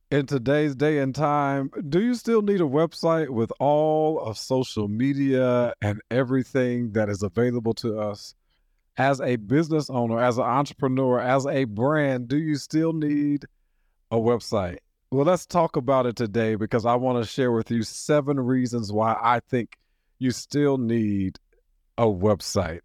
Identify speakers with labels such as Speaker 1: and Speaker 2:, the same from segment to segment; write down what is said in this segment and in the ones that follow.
Speaker 1: In today's day and time, do you still need a website with all of social media and everything that is available to us? As a business owner, as an entrepreneur, as a brand, do you still need a website? Well, let's talk about it today because I want to share with you 7 reasons why I think you still need a website.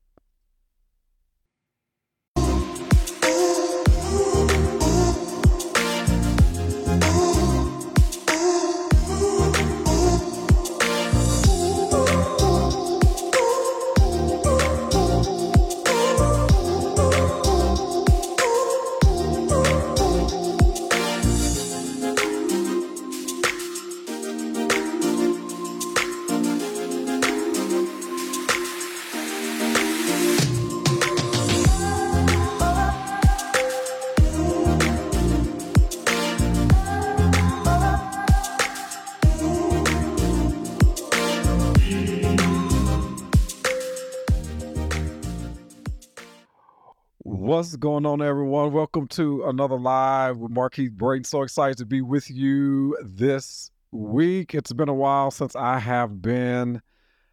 Speaker 1: What's going on, everyone? Welcome to another live with Marquis Brayton. So excited to be with you this week. It's been a while since I have been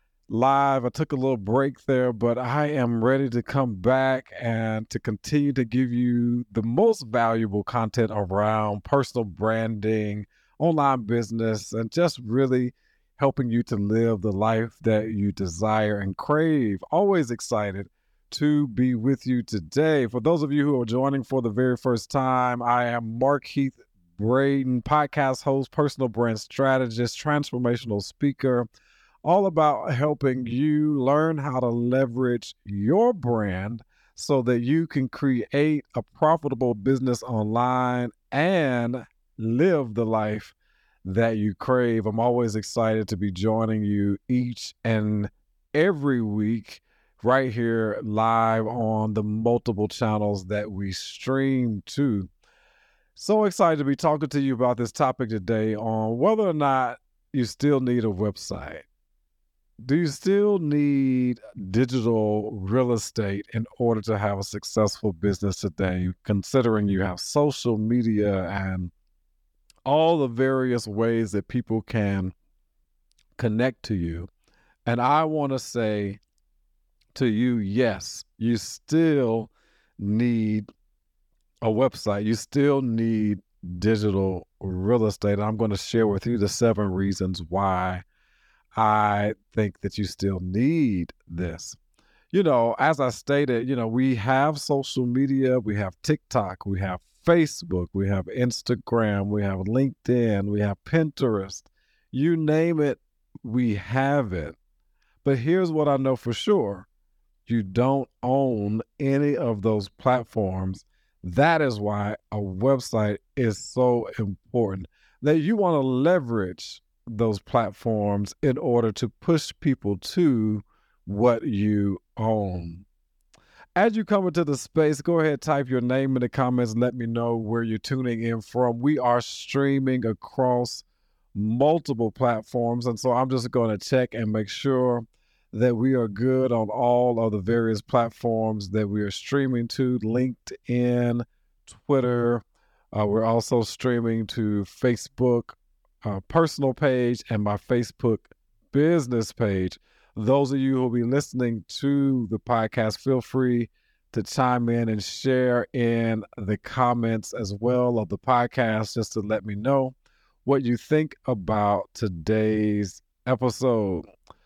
Speaker 1: live. I took a little break there, but I am ready to come back and to continue to give you the most valuable content around personal branding, online business, and just really helping you to live the life that you desire and crave. Always excited to be with you today. For those of you who are joining for the very first time, I am Mark Heath Braden, podcast host, personal brand strategist, transformational speaker, all about helping you learn how to leverage your brand so that you can create a profitable business online and live the life that you crave. I'm always excited to be joining you each and every week right here live on the multiple channels that we stream to. So excited to be talking to you about this topic today on whether or not you still need a website. Do you still need digital real estate in order to have a successful business today, considering you have social media and all the various ways that people can connect to you? And I want to say to you, yes, you still need a website. You still need digital real estate. I'm going to share with you the 7 reasons why I think that you still need this. As I stated, we have social media, we have TikTok, we have Facebook, we have Instagram, we have LinkedIn, we have Pinterest. You name it, we have it. But here's what I know for sure: you don't own any of those platforms. That is why a website is so important, that you want to leverage those platforms in order to push people to what you own. As you come into the space, go ahead, type your name in the comments. Let me know where you're tuning in from. We are streaming across multiple platforms. And so I'm just going to check and make sure that we are good on all of the various platforms that we are streaming to: LinkedIn, Twitter. We're also streaming to Facebook personal page and my Facebook business page. Those of you who will be listening to the podcast, feel free to chime in and share in the comments as well of the podcast, just to let me know what you think about today's episode.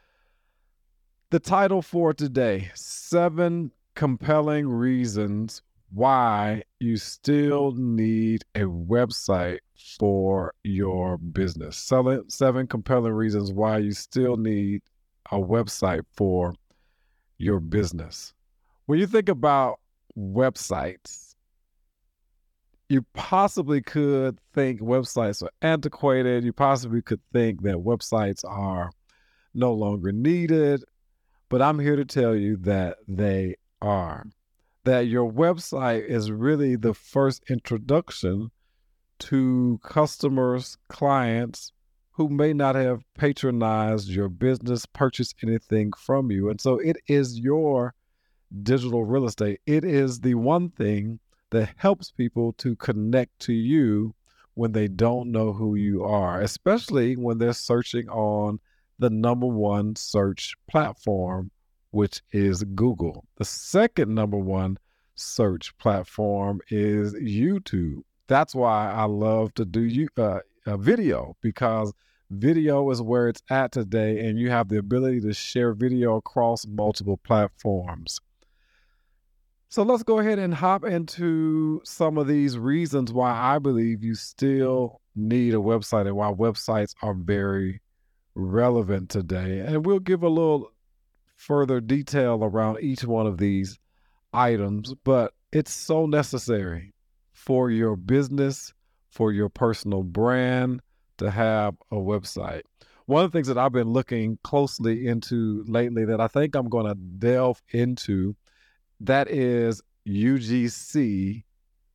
Speaker 1: The title for today: 7 compelling reasons why you still need a website for your business. 7 compelling reasons why you still need a website for your business. When you think about websites, you possibly could think websites are antiquated. You possibly could think that websites are no longer needed. But I'm here to tell you that they are. That your website is really the first introduction to customers, clients who may not have patronized your business, purchased anything from you. And so it is your digital real estate. It is the one thing that helps people to connect to you when they don't know who you are, especially when they're searching on the number one search platform, which is Google. The second number one search platform is YouTube. That's why I love to do video, because video is where it's at today, and you have the ability to share video across multiple platforms. So let's go ahead and hop into some of these reasons why I believe you still need a website and why websites are very relevant today. And we'll give a little further detail around each one of these items, but it's so necessary for your business, for your personal brand to have a website. One of the things that I've been looking closely into lately that I think I'm going to delve into, that is UGC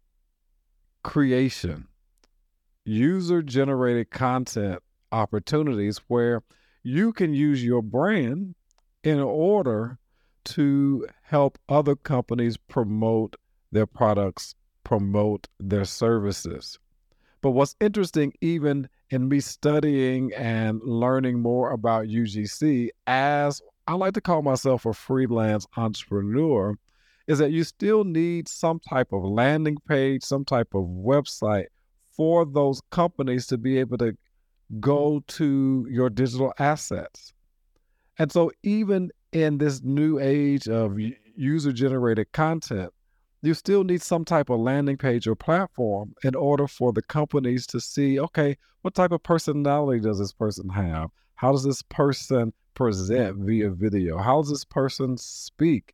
Speaker 1: creation, user-generated content opportunities, where you can use your brand in order to help other companies promote their products, promote their services. But what's interesting, even in me studying and learning more about UGC, as I like to call myself a freelance entrepreneur, is that you still need some type of landing page, some type of website for those companies to be able to go to your digital assets. And so even in this new age of user-generated content, you still need some type of landing page or platform in order for the companies to see, okay, what type of personality does this person have? How does this person present via video? How does this person speak?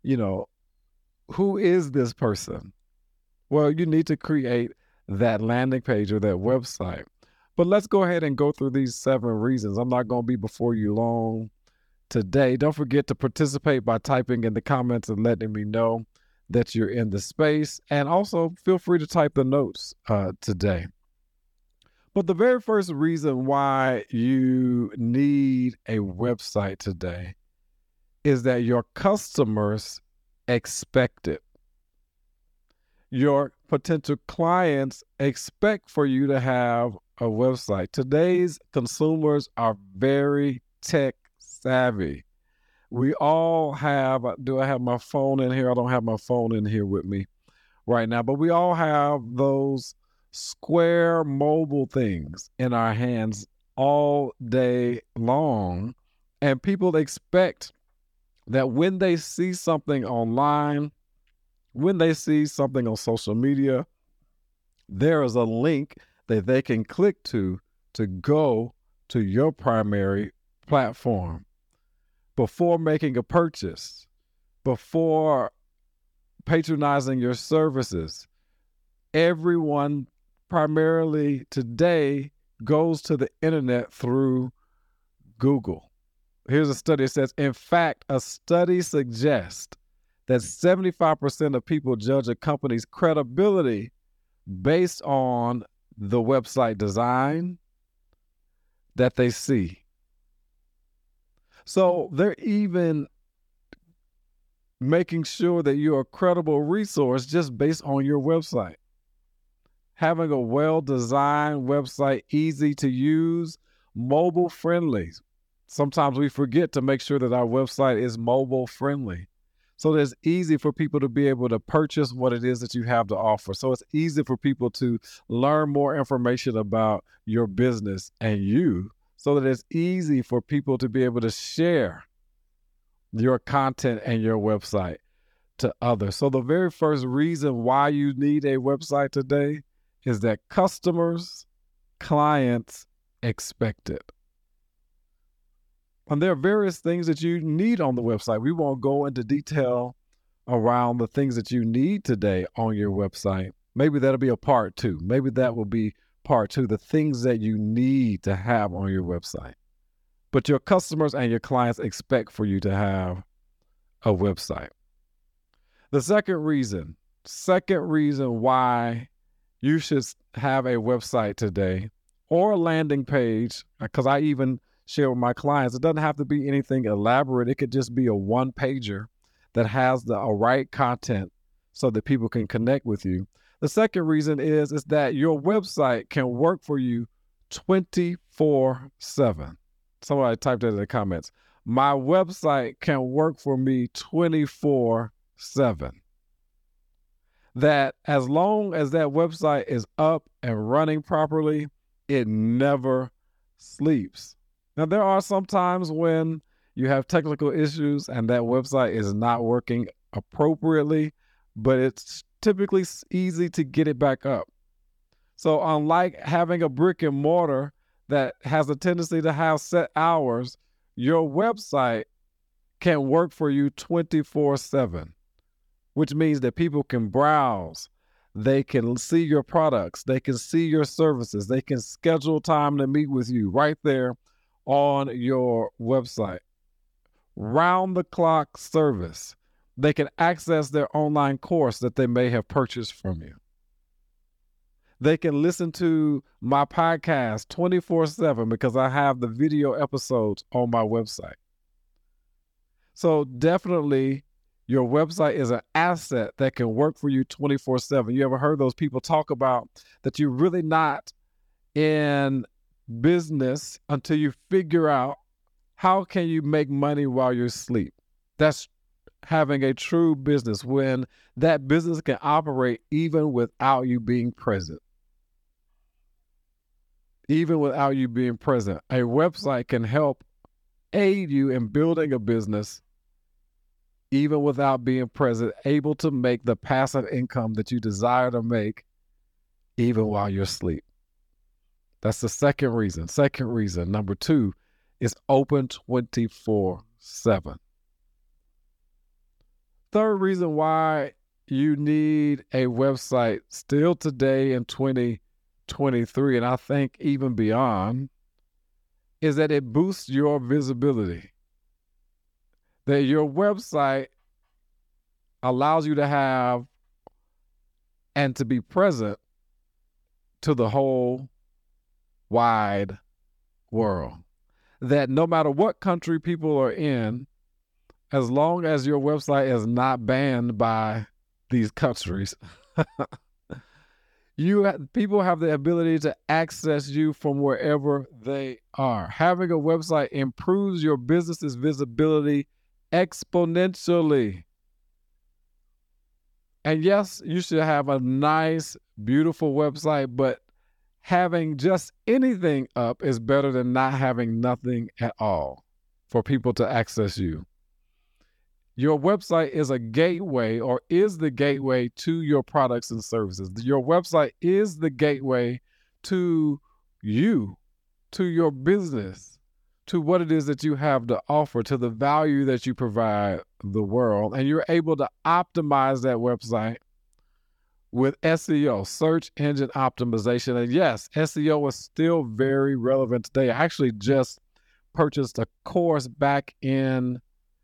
Speaker 1: Who is this person? Well, you need to create that landing page or that website. But let's go ahead and go through these 7 reasons. I'm not going to be before you long today. Don't forget to participate by typing in the comments and letting me know that you're in the space. And also feel free to type the notes today. But the very first reason why you need a website today is that your customers expect it. Your potential clients expect for you to have a website. Today's consumers are very tech savvy. We all have, do I have my phone in here? I don't have my phone in here with me right now, but we all have those square mobile things in our hands all day long. And people expect that when they see something online, when they see something on social media, there is a link that they can click to go to your primary platform before making a purchase, before patronizing your services. Everyone primarily today goes to the internet through Google. Here's a study that says, in fact, a study suggests that 75% of people judge a company's credibility based on the website design that they see. So they're even making sure that you're a credible resource just based on your website. Having a well-designed website, easy to use, mobile friendly. Sometimes we forget to make sure that our website is mobile friendly. So it's easy for people to be able to purchase what it is that you have to offer. So it's easy for people to learn more information about your business and you, so that it's easy for people to be able to share your content and your website to others. So the very first reason why you need a website today is that customers, clients expect it. And there are various things that you need on the website. We won't go into detail around the things that you need today on your website. Maybe that'll be a part 2. Maybe that will be part 2, the things that you need to have on your website. But your customers and your clients expect for you to have a website. The second reason why you should have a website today, or a landing page, because I even share with my clients, it doesn't have to be anything elaborate. It could just be a one-pager that has the right content so that people can connect with you. The second reason is that your website can work for you 24/7. Somebody typed that in the comments. My website can work for me 24/7. That as long as that website is up and running properly, it never sleeps. Now, there are some times when you have technical issues and that website is not working appropriately, but it's typically easy to get it back up. So unlike having a brick and mortar that has a tendency to have set hours, your website can work for you 24/7, which means that people can browse, they can see your products, they can see your services, they can schedule time to meet with you right there on your website. Round the clock service. They can access their online course that they may have purchased from you. They can listen to my podcast 24/7 because I have the video episodes on my website. So definitely your website is an asset that can work for you 24/7. You ever heard those people talk about that you're really not in business until you figure out how can you make money while you're asleep? That's having a true business, when that business can operate even without you being present. Even without you being present, a website can help aid you in building a business even without being present, able to make the passive income that you desire to make even while you're asleep. That's the second reason. Second reason, number two, is open 24/7. Third reason why you need a website still today in 2023, and I think even beyond, is that it boosts your visibility. That your website allows you to have and to be present to the whole wide world. That no matter what country people are in, as long as your website is not banned by these countries, people have the ability to access you from wherever they are. Having a website improves your business's visibility exponentially. And yes, you should have a nice, beautiful website, but having just anything up is better than not having nothing at all for people to access you. Your website is a gateway, or is the gateway to your products and services. Your website is the gateway to you, to your business, to what it is that you have to offer, to the value that you provide the world. And you're able to optimize that website with SEO, search engine optimization. And yes, SEO is still very relevant today. I actually just purchased a course back in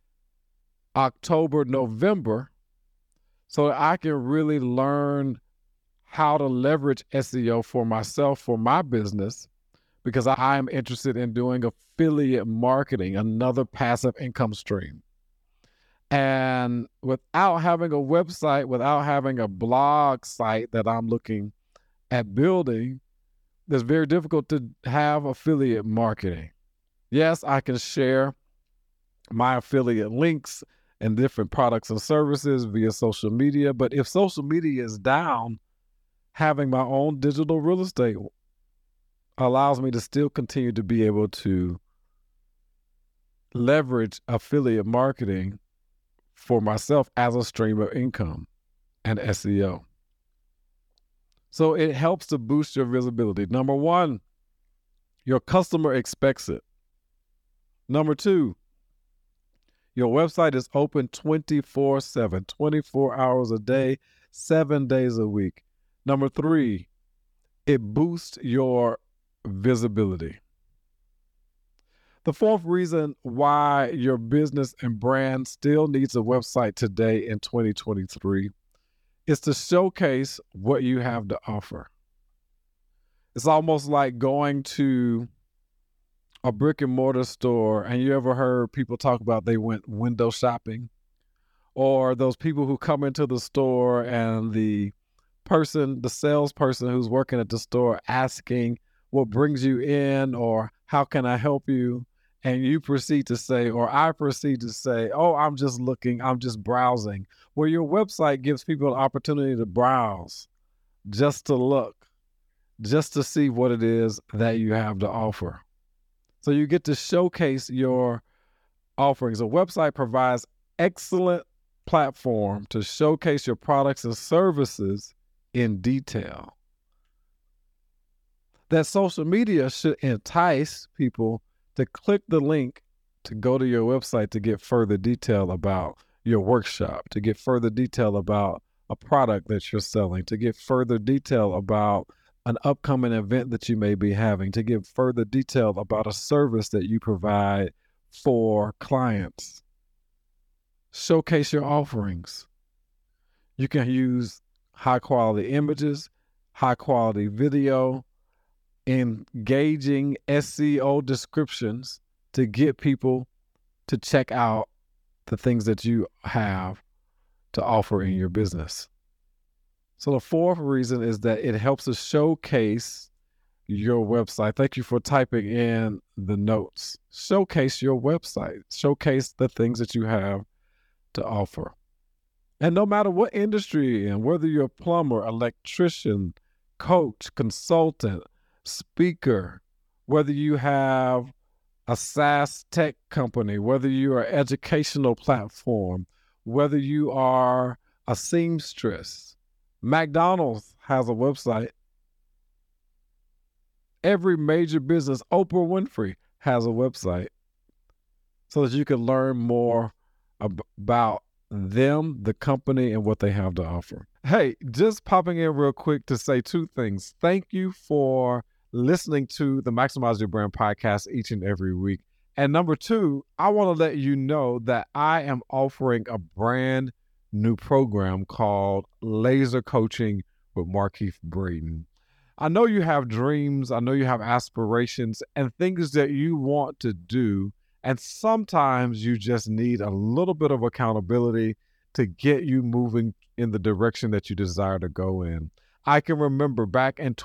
Speaker 1: October, November, so that I can really learn how to leverage SEO for myself, for my business, because I am interested in doing affiliate marketing, another passive income stream. And without having a website, without having a blog site that I'm looking at building, it's very difficult to have affiliate marketing. Yes, I can share my affiliate links and different products and services via social media, but if social media is down, having my own digital real estate allows me to still continue to be able to leverage affiliate marketing for myself as a stream of income and SEO. So it helps to boost your visibility. Number one, your customer expects it. Number two, your website is open 24/7, 24 hours a day, 7 days a week. Number three, it boosts your visibility. The fourth reason why your business and brand still needs a website today in 2023 is to showcase what you have to offer. It's almost like going to a brick and mortar store, and you ever heard people talk about they went window shopping, or those people who come into the store and the person, the salesperson who's working at the store, asking what brings you in or how can I help you? And you proceed to say, or I proceed to say, oh, I'm just looking, I'm just browsing. Well, your website gives people an opportunity to browse, just to look, just to see what it is that you have to offer. So you get to showcase your offerings. A website provides excellent platform to showcase your products and services in detail. That social media should entice people to click the link to go to your website to get further detail about your workshop, to get further detail about a product that you're selling, to get further detail about an upcoming event that you may be having, to get further detail about a service that you provide for clients. Showcase your offerings. You can use high quality images, high quality video, engaging SEO descriptions to get people to check out the things that you have to offer in your business. So the fourth reason is that it helps us showcase your website. Thank you for typing in the notes. Showcase your website. Showcase the things that you have to offer. And no matter what industry you're in, whether you're a plumber, electrician, coach, consultant, speaker, whether you have a SaaS tech company, whether you are an educational platform, whether you are a seamstress, McDonald's has a website. Every major business, Oprah Winfrey has a website so that you can learn more about them, the company, and what they have to offer. Hey, just popping in real quick to say two things. Thank you for listening to the Maximize Your Brand podcast each and every week. And number two, I want to let you know that I am offering a brand new program called Laser Coaching with Markeith Braden. I know you have dreams, I know you have aspirations and things that you want to do. And sometimes you just need a little bit of accountability to get you moving in the direction that you desire to go in. I can remember back in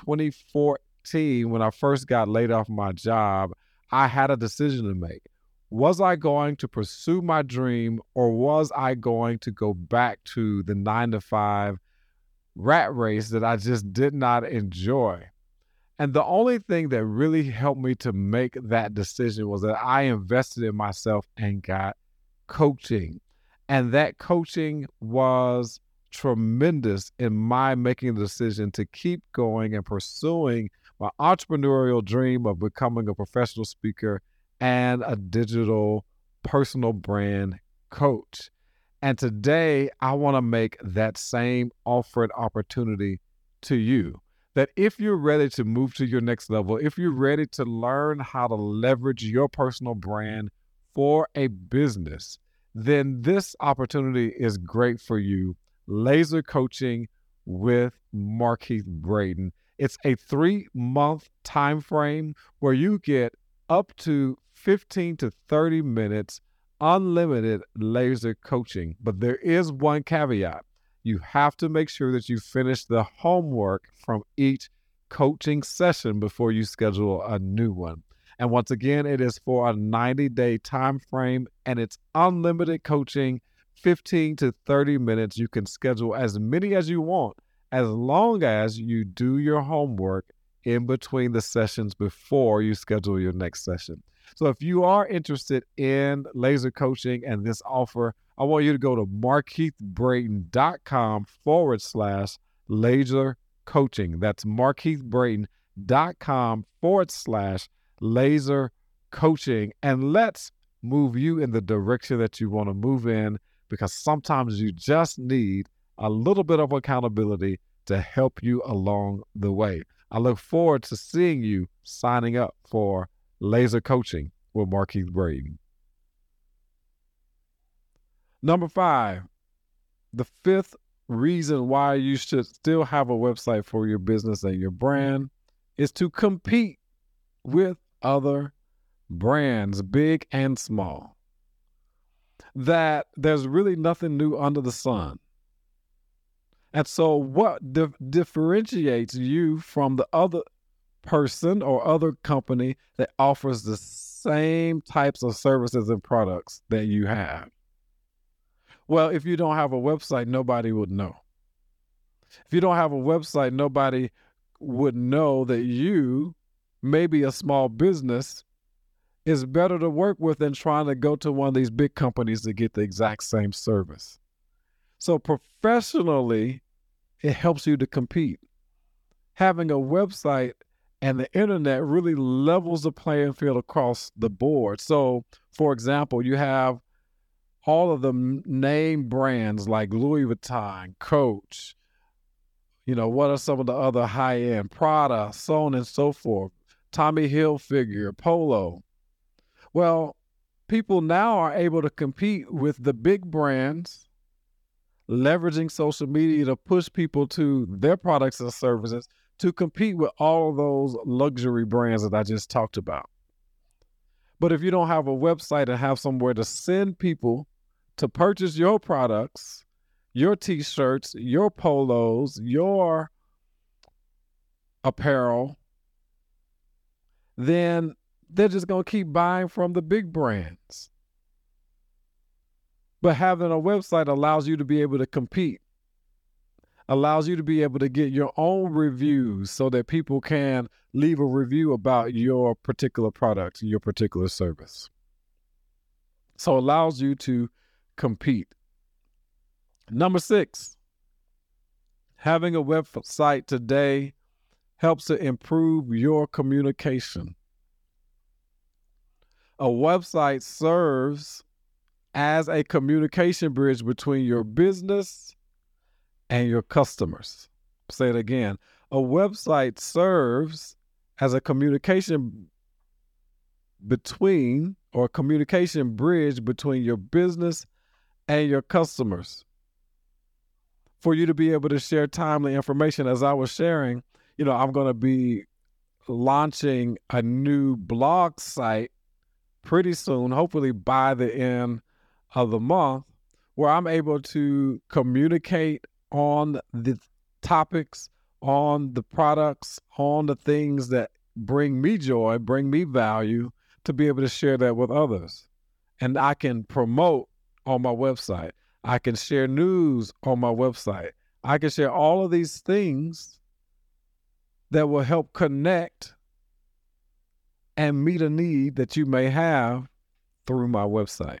Speaker 1: 2014, when I first got laid off my job, I had a decision to make. Was I going to pursue my dream, or was I going to go back to the 9-to-5 rat race that I just did not enjoy? And the only thing that really helped me to make that decision was that I invested in myself and got coaching. And that coaching was tremendous in my making the decision to keep going and pursuing my entrepreneurial dream of becoming a professional speaker and a digital personal brand coach. And today, I want to make that same offered opportunity to you. That if you're ready to move to your next level, if you're ready to learn how to leverage your personal brand for a business, then this opportunity is great for you. Laser Coaching with Markeith Braden. It's a 3-month time frame where you get up to 15 to 30 minutes unlimited laser coaching. But there is one caveat. You have to make sure that you finish the homework from each coaching session before you schedule a new one. And once again, it is for a 90-day time frame, and it's unlimited coaching, 15 to 30 minutes. You can schedule as many as you want, as long as you do your homework in between the sessions before you schedule your next session. So if you are interested in laser coaching and this offer, I want you to go to markeithbraden.com/laser coaching. That's markeithbraden.com/laser coaching. And let's move you in the direction that you want to move in, because sometimes you just need a little bit of accountability to help you along the way. I look forward to seeing you signing up for Laser Coaching with Markeith Braden. Number 5, the fifth reason why you should still have a website for your business and your brand is to compete with other brands, big and small. That there's really nothing new under the sun. And so what differentiates you from the other person or other company that offers the same types of services and products that you have? Well, if you don't have a website, nobody would know. If you don't have a website, nobody would know that you, maybe a small business, is better to work with than trying to go to one of these big companies to get the exact same service. So professionally, it helps you to compete. Having a website and the internet really levels the playing field across the board. So, for example, you have all of the name brands like Louis Vuitton, Coach, what are some of the other high-end Prada, so on and so forth, Tommy Hilfiger, Polo. Well, people now are able to compete with the big brands, leveraging social media to push people to their products and services to compete with all of those luxury brands that I just talked about. But if you don't have a website and have somewhere to send people to purchase your products, your t-shirts, your polos, your apparel, then they're just going to keep buying from the big brands. But having a website allows you to be able to compete, allows you to be able to get your own reviews so that people can leave a review about your particular product, your particular service. So it allows you to compete. Number 6, having a website today helps to improve your communication. A website serves as a communication bridge between your business and your customers. Say it again. A website serves as a communication communication bridge between your business and your customers. For you to be able to share timely information, as I was sharing, I'm going to be launching a new blog site pretty soon, hopefully by the end of the month, where I'm able to communicate on the topics, on the products, on the things that bring me joy, bring me value, to be able to share that with others. And I can promote on my website. I can share news on my website. I can share all of these things that will help connect and meet a need that you may have through my website.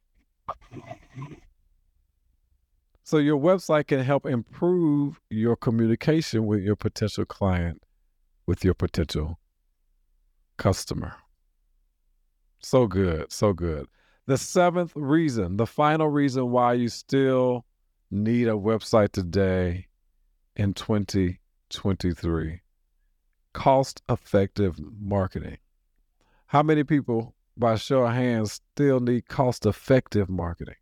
Speaker 1: So your website can help improve your communication with your potential client, with your potential customer. So good, so good. The 7th reason, the final reason why you still need a website today in 2023, cost-effective marketing. How many people, by show of hands, still need cost-effective marketing?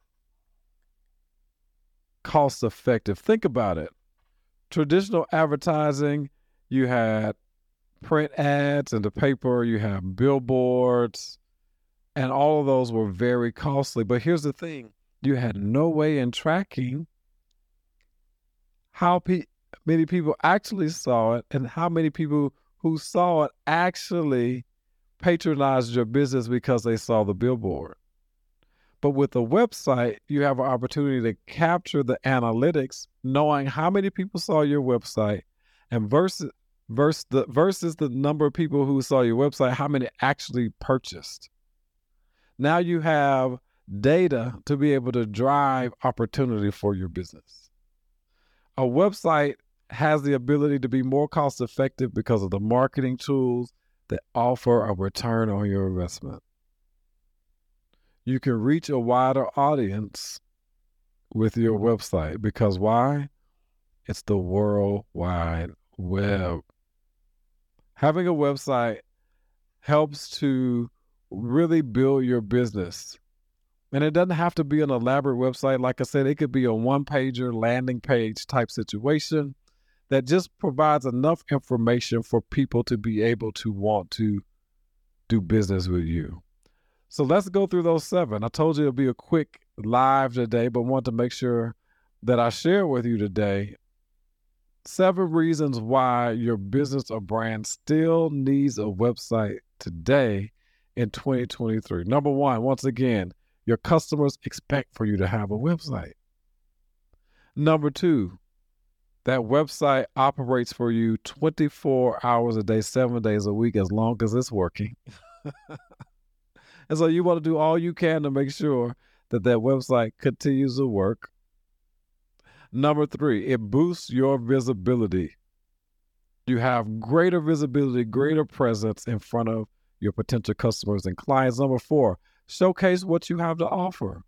Speaker 1: Cost-effective. Think about it. Traditional advertising, you had print ads in the paper, you have billboards, and all of those were very costly. But here's the thing. You had no way in tracking how many people actually saw it and how many people who saw it actually patronized your business because they saw the billboard. But with a website, you have an opportunity to capture the analytics, knowing how many people saw your website, and versus the number of people who saw your website, how many actually purchased. Now you have data to be able to drive opportunity for your business. A website has the ability to be more cost effective because of the marketing tools that offer a return on your investment. You can reach a wider audience with your website because why? It's the World Wide Web. Having a website helps to really build your business. And it doesn't have to be an elaborate website. Like I said, it could be a one-pager landing page type situation that just provides enough information for people to be able to want to do business with you. So let's go through those 7. I told you it'll be a quick live today, but want to make sure that I share with you today 7 reasons why your business or brand still needs a website today in 2023. Number 1, once again, your customers expect for you to have a website. Number 2, that website operates for you 24 hours a day, 7 days a week, as long as it's working. And so you want to do all you can to make sure that that website continues to work. Number 3, it boosts your visibility. You have greater visibility, greater presence in front of your potential customers and clients. Number 4, showcase what you have to offer.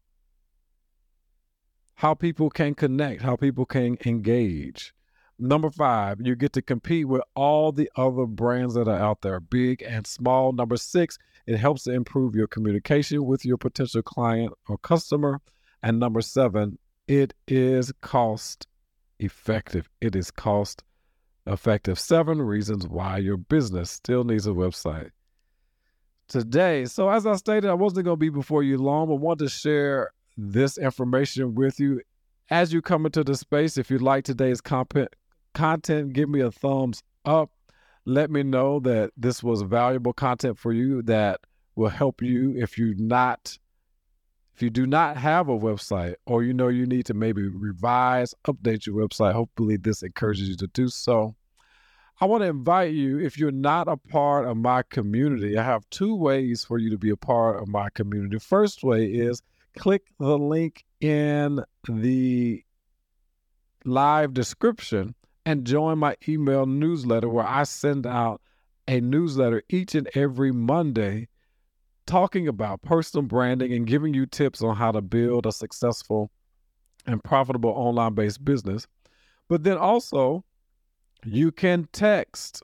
Speaker 1: How people can connect, how people can engage. Number 5, you get to compete with all the other brands that are out there, big and small. Number 6, it helps to improve your communication with your potential client or customer. And number 7, it is cost effective. It is cost effective. 7 reasons why your business still needs a website today. So as I stated, I wasn't going to be before you long, but wanted to share this information with you as you come into the space. If you like today's content, give me a thumbs up. Let me know that this was valuable content for you that will help you if you do not have a website, or you need to maybe revise, update your website. Hopefully this encourages you to do so. I want to invite you, if you're not a part of my community, I have 2 ways for you to be a part of my community. First way is click the link in the live description and join my email newsletter, where I send out a newsletter each and every Monday talking about personal branding and giving you tips on how to build a successful and profitable online-based business. But then also, you can text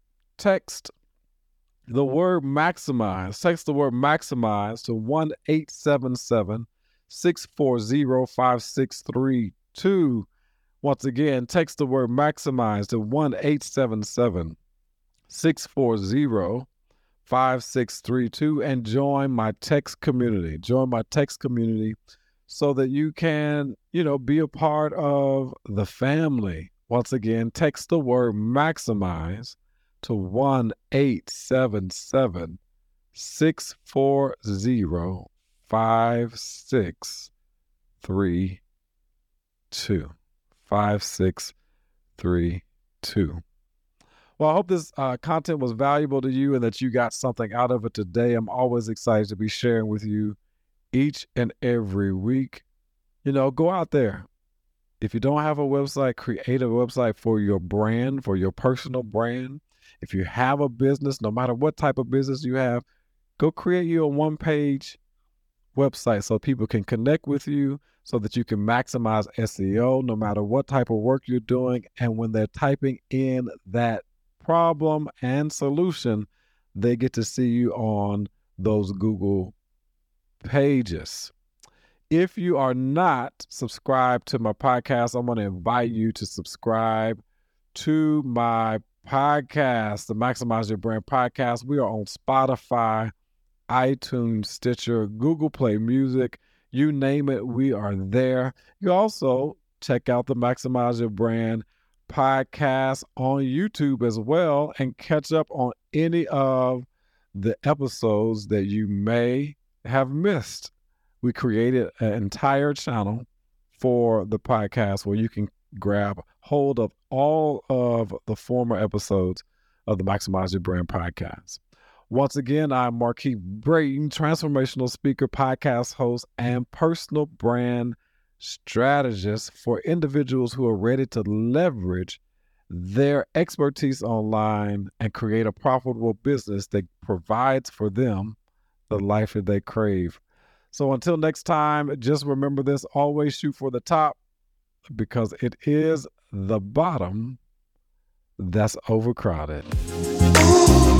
Speaker 1: the word maximize. Text the word maximize to 1-877-640-5632. Once again, text the word maximize to 1-877-640-5632 and join my text community. Join my text community so that you can, be a part of the family. Once again, text the word maximize to 1-877-640-5632. 5632. Well, I hope this content was valuable to you and that you got something out of it today. I'm always excited to be sharing with you each and every week. Go out there. If you don't have a website, create a website for your brand, for your personal brand. If you have a business, no matter what type of business you have, go create you a 1-page website so people can connect with you, so that you can maximize SEO no matter what type of work you're doing. And when they're typing in that problem and solution, they get to see you on those Google pages. If you are not subscribed to my podcast, I'm going to invite you to subscribe to my podcast, the Maximize Your Brand podcast. We are on Spotify, iTunes, Stitcher, Google Play Music, you name it, we are there. You also check out the Maximize Your Brand podcast on YouTube as well, and catch up on any of the episodes that you may have missed. We created an entire channel for the podcast where you can grab hold of all of the former episodes of the Maximize Your Brand podcast. Once again, I'm Markeith Brayton, transformational speaker, podcast host, and personal brand strategist for individuals who are ready to leverage their expertise online and create a profitable business that provides for them the life that they crave. So until next time, just remember this: always shoot for the top, because it is the bottom that's overcrowded.